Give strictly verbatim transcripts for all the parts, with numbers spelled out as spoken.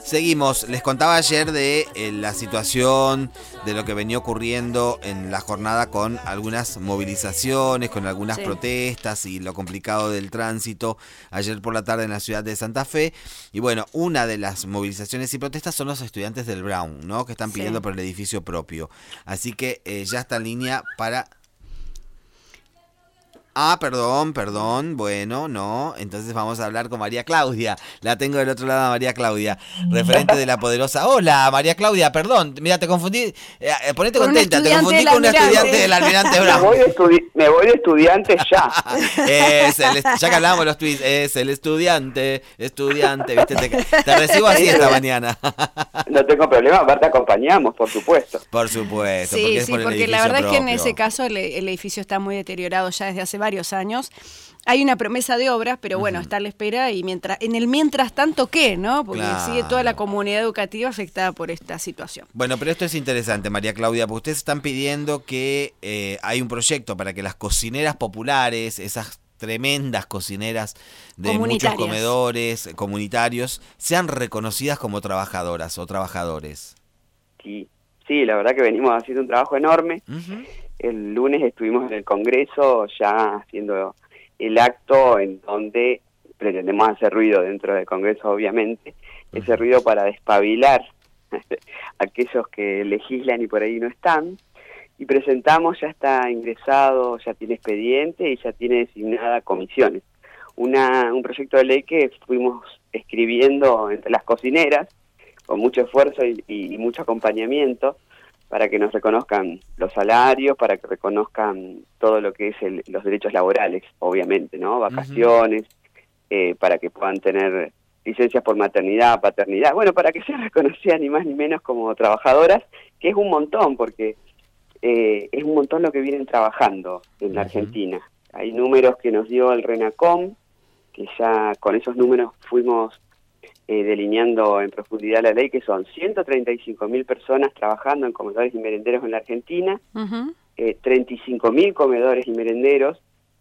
Seguimos, les contaba ayer de eh, la situación, de lo que venía ocurriendo en la jornada con algunas movilizaciones, con algunas sí. protestas y lo complicado del tránsito ayer por la tarde en la ciudad de Santa Fe. Y bueno, una de las movilizaciones y protestas son los estudiantes del Brown, ¿no? Que están pidiendo sí. por el edificio propio. Así que eh, ya está en línea para... Ah, perdón, perdón, bueno, no, entonces vamos a hablar con María Claudia, la tengo del otro lado a María Claudia, referente de La Poderosa. Hola, María Claudia, perdón, mira, te confundí, eh, ponete con contenta, te confundí con una estudiante del Almirante Brown. Me voy de, estudi- me voy de estudiante ya. es el, ya que hablábamos los tweets, es el estudiante, estudiante, viste, te, te recibo así esta mañana. No tengo problema, aparte acompañamos, por supuesto. Por supuesto, sí, porque es sí, por el porque la verdad propio. Es que en ese caso el, el edificio está muy deteriorado ya desde hace varios años. Hay una promesa de obras, pero bueno, uh-huh. está a la espera y mientras en el mientras tanto, ¿qué? ¿No? Porque claro. sigue toda la comunidad educativa afectada por esta situación. Bueno, pero esto es interesante, María Claudia, porque ustedes están pidiendo que eh, hay un proyecto para que las cocineras populares, esas tremendas cocineras de muchos comedores comunitarios, sean reconocidas como trabajadoras o trabajadores. Sí, sí, la verdad que venimos haciendo un trabajo enorme. Uh-huh. El lunes estuvimos en el Congreso ya haciendo el acto en donde pretendemos hacer ruido dentro del Congreso, obviamente, uh-huh. ese ruido para despabilar a aquellos que legislan y por ahí no están, y presentamos, ya está ingresado, ya tiene expediente y ya tiene designada comisiones. Una, un proyecto de ley que fuimos escribiendo entre las cocineras, con mucho esfuerzo y, y, y mucho acompañamiento, para que nos reconozcan los salarios, para que reconozcan todo lo que es el, los derechos laborales, obviamente, ¿no? Vacaciones, uh-huh. eh, para que puedan tener licencias por maternidad, paternidad, bueno, para que sean reconocidas ni más ni menos como trabajadoras, que es un montón, porque eh, es un montón lo que vienen trabajando en la uh-huh. Argentina. Hay números que nos dio el RENACOM, que ya con esos números fuimos Eh, delineando en profundidad la ley, que son ciento treinta y cinco mil personas trabajando en comedores y merenderos en la Argentina, uh-huh. eh, treinta y cinco mil comedores y merenderos,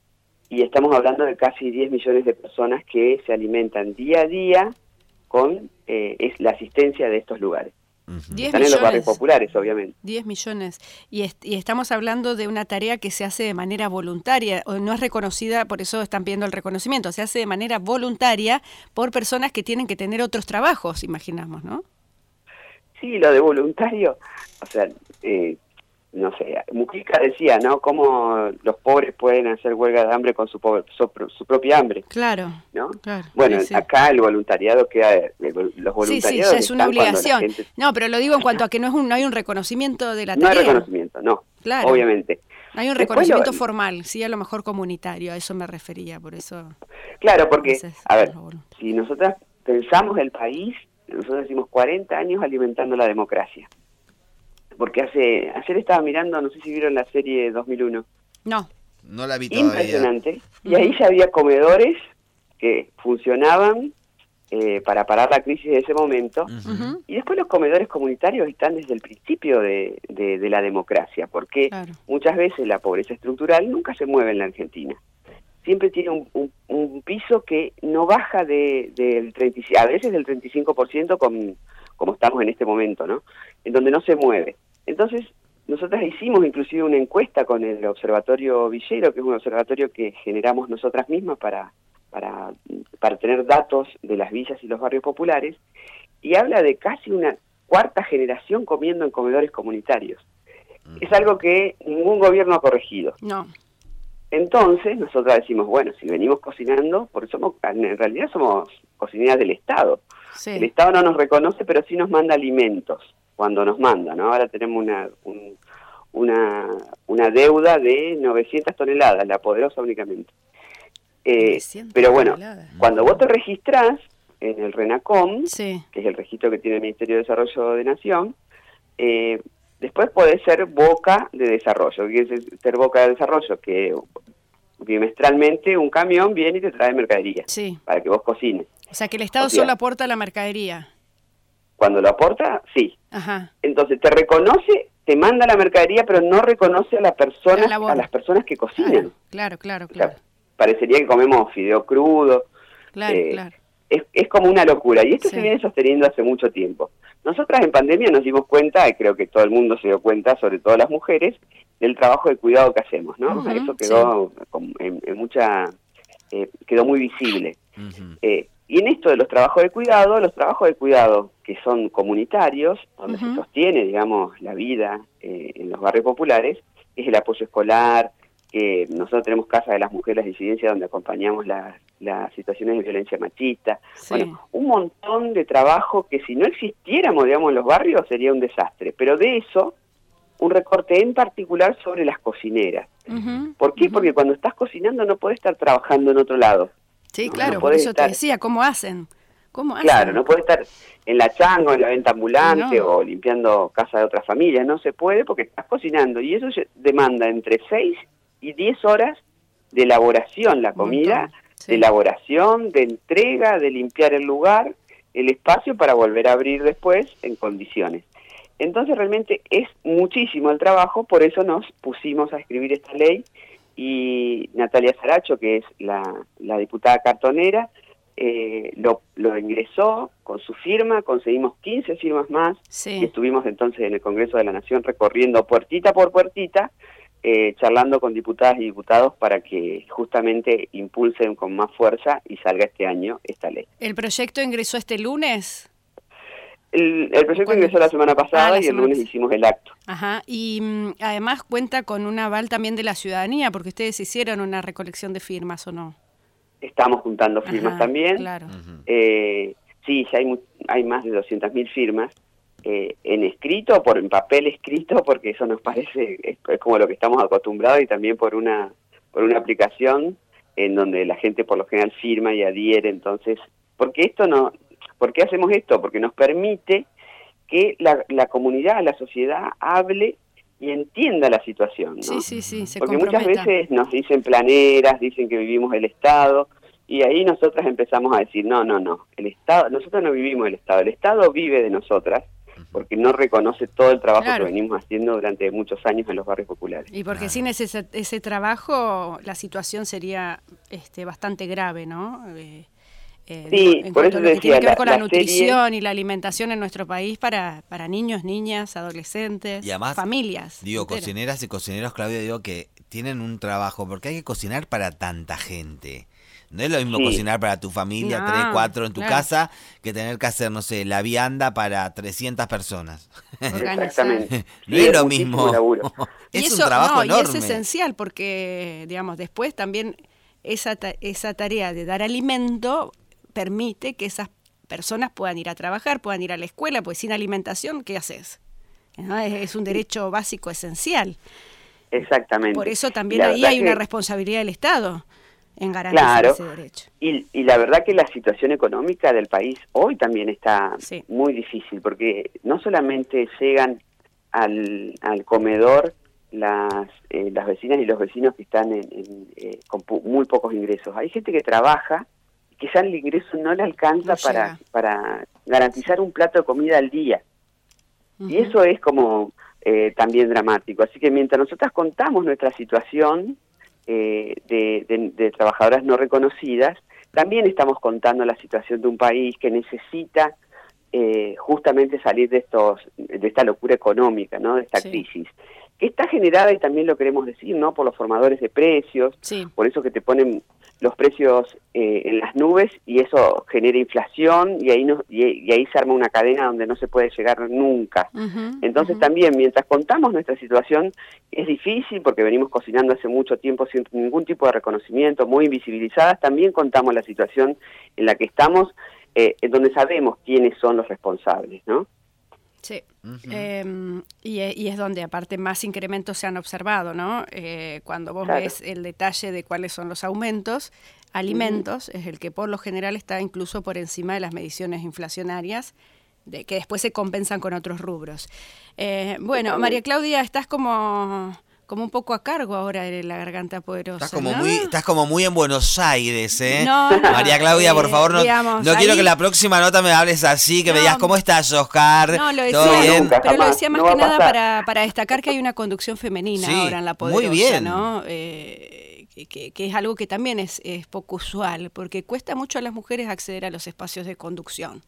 y estamos hablando de casi diez millones de personas que se alimentan día a día con eh, es la asistencia de estos lugares. Uh-huh. Están en los barrios populares, obviamente. diez millones. Y, est- y estamos hablando de una tarea que se hace de manera voluntaria, o no es reconocida, por eso están pidiendo el reconocimiento, se hace de manera voluntaria por personas que tienen que tener otros trabajos, imaginamos, ¿no? Sí, lo de voluntario, o sea, eh, no sé, Mujica decía, ¿no? Cómo los pobres pueden hacer huelga de hambre con su, po- su, su propia hambre. Claro, ¿no? claro. Bueno, sí, sí. Acá el voluntariado queda, los voluntariados sí, sí, ya es una obligación. Gente... No, pero lo digo en cuanto a que no es un, no hay un reconocimiento de la tarea. No hay reconocimiento, no, claro. Obviamente. Hay un reconocimiento lo... formal, sí, a lo mejor comunitario, a eso me refería, por eso... Claro, porque, veces, a ver, si nosotras pensamos el país, nosotros decimos cuarenta años alimentando la democracia. Porque hace ayer estaba mirando, no sé si vieron la serie dos mil uno. No. No la vi todavía. Impresionante. Y ahí ya había comedores que funcionaban eh, para parar la crisis de ese momento. Uh-huh. Y después los comedores comunitarios están desde el principio de, de, de la democracia, porque claro. muchas veces la pobreza estructural nunca se mueve en la Argentina. Siempre tiene un, un, un piso que no baja de, del treinta y cinco, a veces del treinta y cinco por ciento con, como estamos en este momento, ¿no? En donde no se mueve. Entonces, nosotras hicimos inclusive una encuesta con el Observatorio Villero, que es un observatorio que generamos nosotras mismas para, para, para tener datos de las villas y los barrios populares, y habla de casi una cuarta generación comiendo en comedores comunitarios. Mm. Es algo que ningún gobierno ha corregido. No. Entonces, nosotras decimos, bueno, si venimos cocinando, porque somos, en realidad somos cocineras del Estado. Sí. El Estado no nos reconoce, pero sí nos manda alimentos. Cuando nos manda, ¿no? Ahora tenemos una un, una una deuda de novecientas toneladas, La Poderosa únicamente. Eh, pero bueno, toneladas. Cuando vos te registrás en el RENACOM, sí. que es el registro que tiene el Ministerio de Desarrollo de Nación, eh, después podés ser boca de desarrollo. ¿Qué es ser boca de desarrollo? Que bimestralmente un camión viene y te trae mercadería sí. para que vos cocines. O sea, que el Estado o sea, solo aporta la mercadería. Cuando lo aporta, sí. Ajá. Entonces te reconoce, te manda la mercadería, pero no reconoce a la persona, a las personas que cocinan. Claro, claro, claro. claro. O sea, parecería que comemos fideo crudo. Claro, eh, claro. es, es como una locura, y esto Sí. se viene sosteniendo hace mucho tiempo. Nosotras en pandemia nos dimos cuenta, y creo que todo el mundo se dio cuenta, sobre todo las mujeres, del trabajo de cuidado que hacemos, ¿no? Ujú, Eso quedó con- en, en mucha, eh, quedó muy visible. Ujú. Eh, y en esto de los trabajos de cuidado, los trabajos de cuidado que son comunitarios, donde Ujú. se sostiene, digamos, la vida eh, en los barrios populares, es el apoyo escolar, que nosotros tenemos Casa de las Mujeres, las disidencias, donde acompañamos las, las situaciones de violencia machista. Sí. Bueno, un montón de trabajo que si no existiéramos, digamos, en los barrios sería un desastre. Pero de eso, un recorte en particular sobre las cocineras. Ujú, ¿Por qué? ujú. Porque cuando estás cocinando no podés estar trabajando en otro lado. Sí, no, claro, no por podés eso estar- te decía, ¿cómo hacen? ¿Cómo hacen? Claro, no puede estar en la changa, en la venta ambulante No. o limpiando casa de otras familias, no se puede porque estás cocinando y eso lle- demanda entre seis y diez horas de elaboración, la Un comida, montón, sí. de elaboración, de entrega, de limpiar el lugar, el espacio para volver a abrir después en condiciones. Entonces realmente es muchísimo el trabajo, por eso nos pusimos a escribir esta ley y Natalia Saracho, que es la, la diputada cartonera, eh, lo, lo ingresó con su firma, conseguimos quince firmas más y Sí. estuvimos entonces en el Congreso de la Nación recorriendo puertita por puertita, eh, charlando con diputadas y diputados para que justamente impulsen con más fuerza y salga este año esta ley. ¿El proyecto ingresó este lunes? El, el proyecto ¿Cuándo? ingresó la semana pasada Ah, la y el semana lunes pasada. hicimos el acto. Ajá, y mm, además cuenta con un aval también de la ciudadanía, porque ustedes hicieron una recolección de firmas, ¿o no? Estamos juntando firmas Ajá, también. Claro. Ujú. Eh, sí, ya hay, mu- hay más de doscientas mil firmas eh, en escrito, por en papel escrito, porque eso nos parece, es, es como lo que estamos acostumbrados, y también por una, por una aplicación en donde la gente por lo general firma y adhiere. Entonces, porque esto no, ¿por qué hacemos esto? Porque nos permite que la, la comunidad, la sociedad hable y entienda la situación, ¿no? Sí, sí, sí, se Porque muchas comprometa. veces nos dicen planeras, dicen que vivimos el Estado, y ahí nosotras empezamos a decir, no, no, no, el Estado, nosotros no vivimos el Estado, el Estado vive de nosotras, porque no reconoce todo el trabajo Claro. que venimos haciendo durante muchos años en los barrios populares. Y porque Claro. sin ese, ese trabajo la situación sería este, bastante grave, ¿no? Eh, eh, Sí, digo, en por cuanto eso a te lo que tiene decía, que ver la- con la, la nutrición y la alimentación en nuestro país para, para niños, niñas, adolescentes, Y además, familias. Digo, enteras. cocineras y cocineros, Claudia, digo que tienen un trabajo, porque hay que cocinar para tanta gente. No es lo mismo Sí. cocinar para tu familia, No, tres, cuatro en tu claro. casa, que tener que hacer, no sé, la vianda para trescientas personas. Organizar. Exactamente. No Sí, es lo muchísimo mismo. laburo. Y Es eso, un trabajo no, y enorme. es esencial porque, digamos, después también esa, ta- esa tarea de dar alimento permite que esas personas puedan ir a trabajar, puedan ir a la escuela, pues sin alimentación, ¿qué haces? ¿No? Es, es un derecho básico esencial. Exactamente. Por eso Y también la ahí verdad hay una que- responsabilidad del Estado en garantizar Claro. ese derecho. Y, y la verdad que la situación económica del país hoy también está Sí. muy difícil, porque no solamente llegan al, al comedor las, eh, las vecinas y los vecinos que están en, en, eh, con pu- muy pocos ingresos. Hay gente que trabaja y quizás el ingreso no le alcanza No para, llega. para garantizar un plato de comida al día. Y Ujú. eso es como eh, también dramático. Así que mientras nosotras contamos nuestra situación eh, de, de- de trabajadoras no reconocidas, también estamos contando la situación de un país que necesita eh, justamente salir de estos de esta locura económica, ¿no? De esta Sí. crisis, que está generada, y también lo queremos decir, ¿no? Por los formadores de precios, Sí. por eso que te ponen los precios eh, en las nubes, y eso genera inflación, y ahí no, y, y ahí se arma una cadena donde no se puede llegar nunca. Ujú, Entonces ujú. también, mientras contamos nuestra situación, es difícil porque venimos cocinando hace mucho tiempo sin ningún tipo de reconocimiento, muy invisibilizadas, también contamos la situación en la que estamos, eh, en donde sabemos quiénes son los responsables, ¿no? Sí. Ujú. Eh, y, e- y es donde aparte más incrementos se han observado, ¿no? Eh, cuando vos Claro. ves el detalle de cuáles son los aumentos, alimentos es el que por lo general está incluso por encima de las mediciones inflacionarias, de que después se compensan con otros rubros. Eh, bueno, Totalmente. María Claudia, estás como, como un poco a cargo ahora de la Garganta Poderosa, Estás como ¿no? muy, estás como muy en Buenos Aires, ¿eh? No, no, María Claudia, por eh, favor, no, digamos, no quiero ahí- que la próxima nota me hables así, que me No. digas, ¿cómo estás, Oscar? No, lo ¿Todo decía, bien? Nunca, pero lo jamás. decía más No va que a nada pasar. para, para destacar que hay una conducción femenina Sí, ahora en la muy Poderosa, bien. ¿no? Eh, que, que es algo que también es, es poco usual, porque cuesta mucho a las mujeres acceder a los espacios de conducción.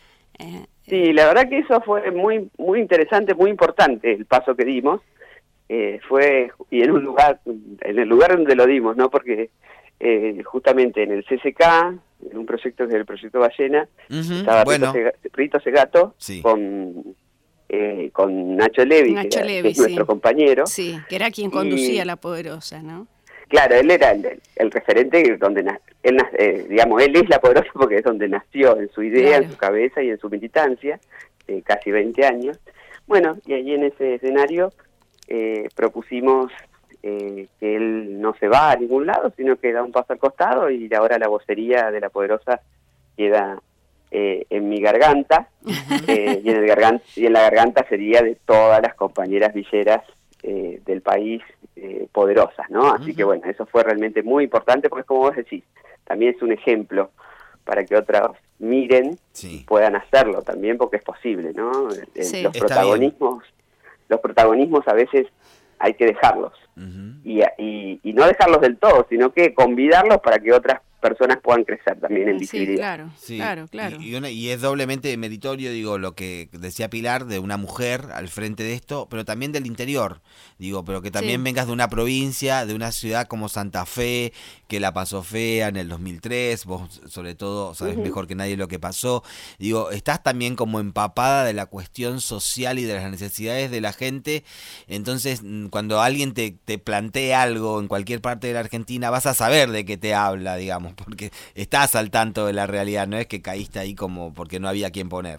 Eh, sí, la verdad que eso fue muy muy interesante, muy importante el paso que dimos. Eh, fue, y en un lugar, en el lugar donde lo dimos, ¿no? Porque eh, justamente en el C C K, en un proyecto que es el proyecto Ballena, uh-huh, estaba bueno. Rito, Sega, Rito Segato sí. con eh, con Nacho Levi, Nacho que, Levi que es sí. nuestro compañero. Sí, que era quien conducía y, La Poderosa, ¿no? Claro, él era el, el referente donde, él, eh, digamos, él es La Poderosa porque es donde nació, en su idea, claro. en su cabeza y en su militancia, eh, casi veinte años. Bueno, y allí en ese escenario eh, propusimos eh, que él no se va a ningún lado, sino que da un paso al costado y ahora la vocería de La Poderosa queda eh, en mi garganta, eh, y, en el garganta y en la garganta sería de todas las compañeras villeras eh, del país eh, poderosas, ¿no? Así uh-huh. que bueno, eso fue realmente muy importante porque, como vos decís, también es un ejemplo para que otras miren sí. y puedan hacerlo también, porque es posible, ¿no? Sí. Los protagonismos, los protagonismos a veces hay que dejarlos, uh-huh. y, y, y no dejarlos del todo, sino que convidarlos para que otras personas puedan crecer también en visibilidad. Sí, claro, sí. claro, claro. Y, y, una, y es doblemente meritorio, digo, lo que decía Pilar, de una mujer al frente de esto, pero también del interior, digo, pero que también sí. vengas de una provincia, de una ciudad como Santa Fe, que la pasó fea en el dos mil tres, vos sobre todo sabés uh-huh. mejor que nadie lo que pasó, digo, estás también como empapada de la cuestión social y de las necesidades de la gente, entonces cuando alguien te, te plantea algo en cualquier parte de la Argentina, vas a saber de qué te habla, digamos, porque estás al tanto de la realidad, no es que caíste ahí como porque no había quien poner.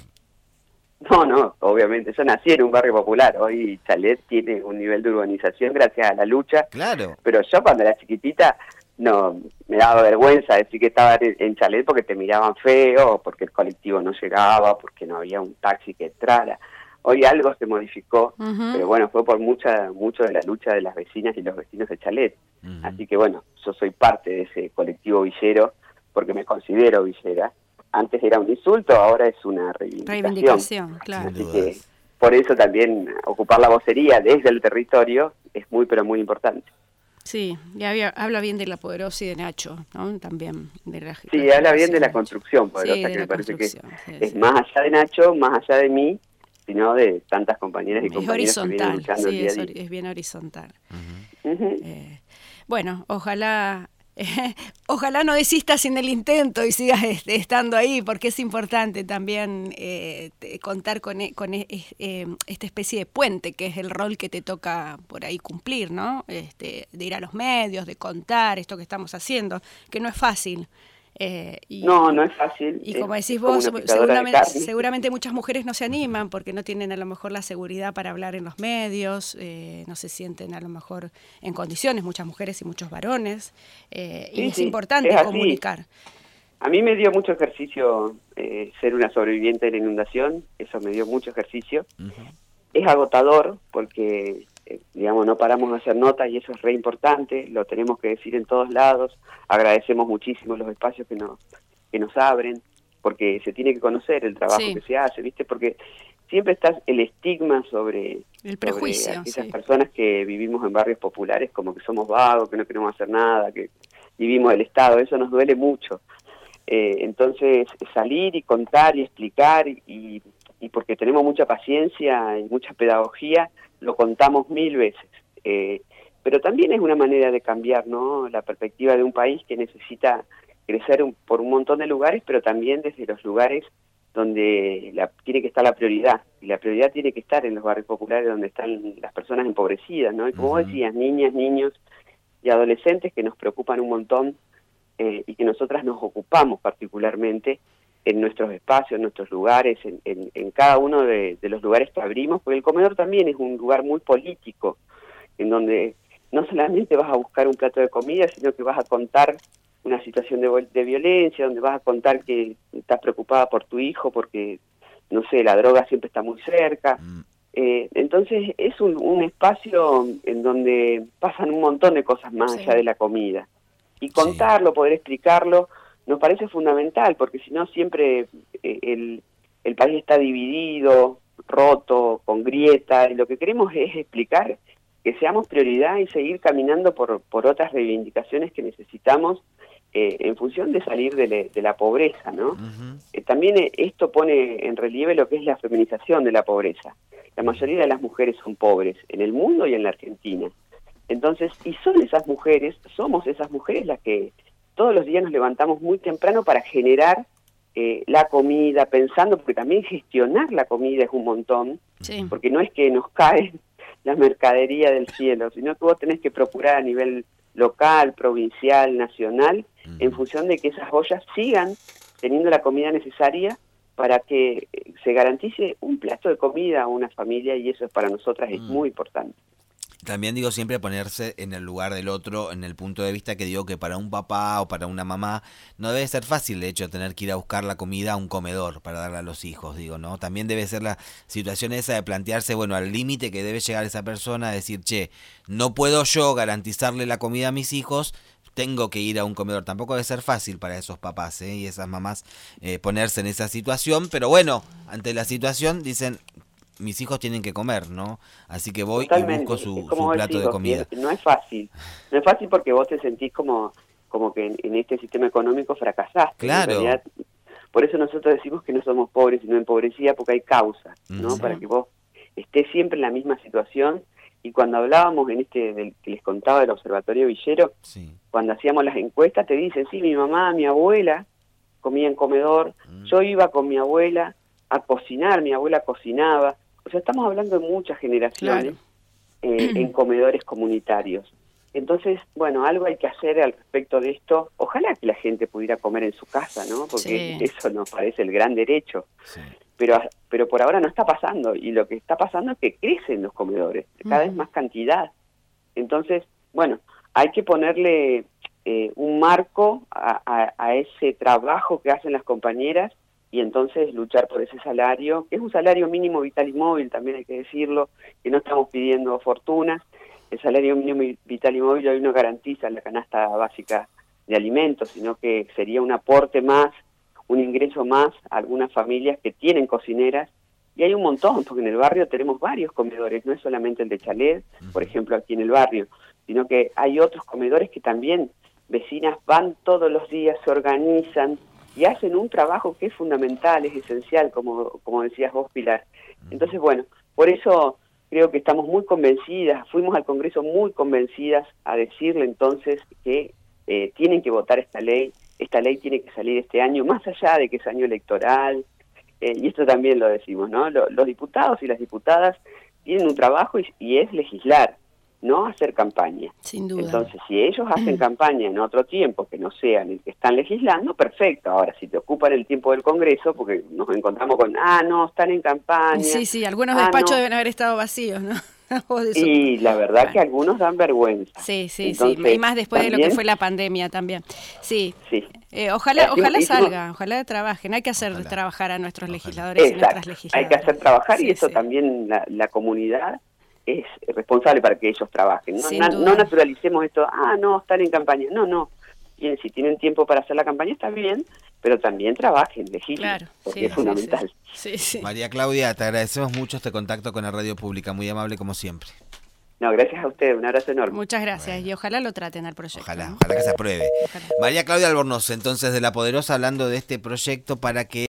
No, no, obviamente, yo nací en un barrio popular, hoy Chalet tiene un nivel de urbanización gracias a la lucha, claro. pero yo cuando era chiquitita, no, me daba vergüenza decir que estaba en Chalet porque te miraban feo, porque el colectivo no llegaba, porque no había un taxi que entrara. Hoy algo se modificó, uh-huh. pero bueno, fue por mucha mucho de la lucha de las vecinas y los vecinos de Chalet. Uh-huh. Así que bueno, yo soy parte de ese colectivo villero, porque me considero villera. Antes era un insulto, ahora es una reivindicación. Reivindicación, claro. Así que por eso también ocupar la vocería desde el territorio es muy, pero muy importante. Sí, y había, habla bien de La Poderosa y de Nacho, ¿no? También de la Sí, la habla bien de la construcción poderosa, sí, que me parece que sí, es sí. más allá de Nacho, más allá de mí, sino de tantas compañeras y es compañeros que vienen luchando sí, el día a día. Es, es bien horizontal. Uh-huh. Uh-huh. Eh, bueno, ojalá... Eh, ojalá no desistas sin el intento y sigas este, estando ahí, porque es importante también eh, te, contar con, con eh, eh, esta especie de puente, que es el rol que te toca por ahí cumplir, ¿no? Este, de ir a los medios, de contar esto que estamos haciendo, que no es fácil. Eh, y, no, no es fácil. Y como es, decís es vos, seguramente, seguramente muchas mujeres no se animan porque no tienen a lo mejor la seguridad para hablar en los medios, eh, no se sienten a lo mejor en condiciones, muchas mujeres y muchos varones, eh, sí, y es sí, importante es comunicar. A mí me dio mucho ejercicio eh, ser una sobreviviente de la inundación, eso me dio mucho ejercicio. Uh-huh. Es agotador porque... digamos, no paramos de hacer notas y eso es re importante, lo tenemos que decir en todos lados, agradecemos muchísimo los espacios que nos que nos abren, porque se tiene que conocer el trabajo sí. que se hace, ¿viste? Porque siempre está el estigma sobre, el prejuicio, sobre aquellas sí. personas que vivimos en barrios populares como que somos vagos, que no queremos hacer nada, que vivimos del Estado, eso nos duele mucho. Eh, entonces, salir y contar y explicar y, y porque tenemos mucha paciencia y mucha pedagogía, lo contamos mil veces, eh, pero también es una manera de cambiar, ¿no? La perspectiva de un país que necesita crecer un, por un montón de lugares, pero también desde los lugares donde la, tiene que estar la prioridad, y la prioridad tiene que estar en los barrios populares donde están las personas empobrecidas, ¿no? Y como uh-huh. vos decías, niñas, niños y adolescentes que nos preocupan un montón eh, y que nosotras nos ocupamos particularmente en nuestros espacios, en nuestros lugares, en, en, en cada uno de, de los lugares que abrimos, porque el comedor también es un lugar muy político, en donde no solamente vas a buscar un plato de comida, sino que vas a contar una situación de, de violencia, donde vas a contar que estás preocupada por tu hijo, porque, no sé, la droga siempre está muy cerca. Mm. Eh, entonces es un, un espacio en donde pasan un montón de cosas más sí. allá de la comida. Y contarlo, sí. poder explicarlo, nos parece fundamental, porque si no siempre eh, el, el país está dividido, roto, con grieta, y lo que queremos es explicar que seamos prioridad y seguir caminando por, por otras reivindicaciones que necesitamos eh, en función de salir de, le, de la pobreza, ¿no? Uh-huh. Eh, también eh, esto pone en relieve lo que es la feminización de la pobreza. La mayoría de las mujeres son pobres en el mundo y en la Argentina. Entonces, y son esas mujeres, somos esas mujeres las que todos los días nos levantamos muy temprano para generar eh, la comida, pensando, porque también gestionar la comida es un montón, sí. Porque no es que nos cae la mercadería del cielo, sino que vos tenés que procurar a nivel local, provincial, nacional, uh-huh. en función de que esas ollas sigan teniendo la comida necesaria para que se garantice un plato de comida a una familia, y eso para nosotras es uh-huh. muy importante. También digo siempre ponerse en el lugar del otro, en el punto de vista que digo que para un papá o para una mamá no debe ser fácil, de hecho, tener que ir a buscar la comida a un comedor para darle a los hijos, digo, ¿no? También debe ser la situación esa de plantearse, bueno, al límite que debe llegar esa persona, decir, che, no puedo yo garantizarle la comida a mis hijos, tengo que ir a un comedor. Tampoco debe ser fácil para esos papás, ¿eh? Y esas mamás eh, ponerse en esa situación, pero bueno, ante la situación dicen, mis hijos tienen que comer, ¿no? Así que voy Totalmente. y busco su, su plato decís, de comida. No es fácil, no es fácil porque vos te sentís como, como que en, en este sistema económico fracasaste. Claro. En realidad, por eso nosotros decimos que no somos pobres, sino empobrecida, porque hay causas, ¿no? Sí. Para que vos estés siempre en la misma situación. Y cuando hablábamos en este del que les contaba del Observatorio Villero, sí. cuando hacíamos las encuestas te dicen, sí, mi mamá, mi abuela comía en comedor, mm. yo iba con mi abuela a cocinar, mi abuela cocinaba. O sea, estamos hablando de muchas generaciones claro. eh, en comedores comunitarios. Entonces, bueno, algo hay que hacer al respecto de esto. Ojalá que la gente pudiera comer en su casa, ¿no? Porque sí. eso nos parece el gran derecho. Sí. Pero pero por ahora no está pasando. Y lo que está pasando es que crecen los comedores, cada uh-huh. vez más cantidad. Entonces, bueno, hay que ponerle eh, un marco a, a, a ese trabajo que hacen las compañeras, y entonces luchar por ese salario, que es un salario mínimo vital y móvil, también hay que decirlo, que no estamos pidiendo fortunas. El salario mínimo vital y móvil hoy no garantiza la canasta básica de alimentos, sino que sería un aporte más, un ingreso más a algunas familias que tienen cocineras, y hay un montón, porque en el barrio tenemos varios comedores, no es solamente el de Chalet, por ejemplo, aquí en el barrio, sino que hay otros comedores que también vecinas van todos los días, se organizan, y hacen un trabajo que es fundamental, es esencial, como, como decías vos, Pilar. Entonces, bueno, por eso creo que estamos muy convencidas, fuimos al Congreso muy convencidas a decirle entonces que eh, tienen que votar esta ley, esta ley tiene que salir este año, más allá de que es año electoral, eh, y esto también lo decimos, ¿no? Los, los diputados y las diputadas tienen un trabajo y, y es legislar, no hacer campaña. Sin duda. Entonces, si ellos hacen campaña en otro tiempo que no sea en el que están legislando, perfecto. Ahora, si te ocupan el tiempo del Congreso, porque nos encontramos con, ah, no, están en campaña. Sí, sí, algunos ah, despachos no. deben haber estado vacíos, ¿no? Y la verdad bueno. que algunos dan vergüenza. Sí, sí, Entonces, sí. Y más después también, de lo que fue la pandemia también. Sí. Sí. Eh, ojalá, Así, ojalá hicimos, salga, ojalá trabajen. Hay que hacer ojalá. trabajar a nuestros Ojalá. legisladores Exacto. y nuestras legisladoras. Hay que hacer trabajar, sí, y eso sí. también la, la comunidad es responsable para que ellos trabajen. No, na, duda. no naturalicemos esto, ah, no, están en campaña. No, no. Bien, si tienen tiempo para hacer la campaña está bien, pero también trabajen, legislen, Claro, porque sí, es fundamental. Sí, sí. Sí, sí. María Claudia, te agradecemos mucho este contacto con la Radio Pública, muy amable como siempre. No, gracias a usted, un abrazo enorme. Muchas gracias, Bueno. y ojalá lo traten al proyecto. Ojalá, ¿no? ojalá que se apruebe. Ojalá. María Claudia Albornoz, entonces, de La Poderosa, hablando de este proyecto para que